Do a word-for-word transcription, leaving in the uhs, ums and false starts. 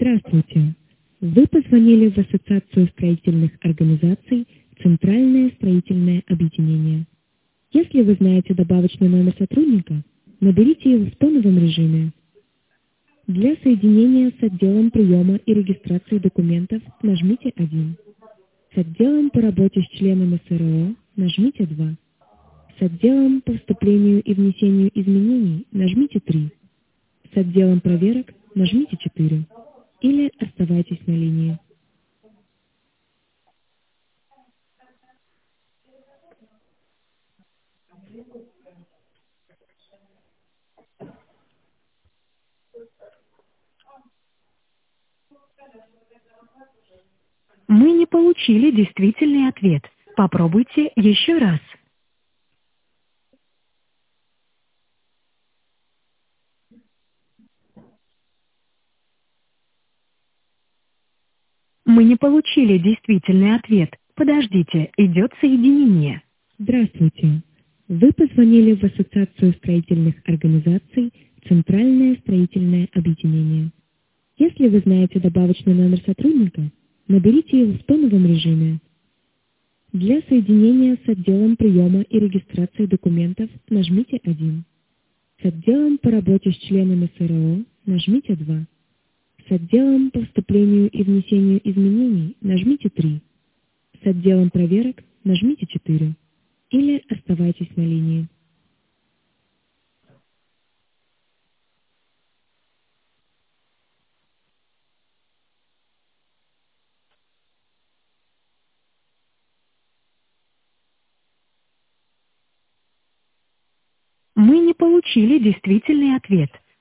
Здравствуйте. Вы позвонили в Ассоциацию строительных организаций «Центральное строительное объединение». Если вы знаете добавочный номер сотрудника, наберите его в тоновом режиме. Для соединения с отделом приема и регистрации документов нажмите один. С отделом по работе с членами СРО нажмите два. С отделом по вступлению и внесению изменений нажмите три. С отделом проверок нажмите четыре. Или оставайтесь на линии. Мы не получили действительный ответ. Попробуйте еще раз. Мы не получили действительный ответ. Подождите, идет соединение. Здравствуйте. Вы позвонили в Ассоциацию строительных организаций «Центральное строительное объединение». Если вы знаете добавочный номер сотрудника, наберите его в тоновом режиме. Для соединения с отделом приема и регистрации документов нажмите один. С отделом по работе с членами СРО нажмите два. С отделом по вступлению и внесению изменений нажмите три. С отделом проверок нажмите четыре. Или оставайтесь на линии. Мы не получили действительный ответ.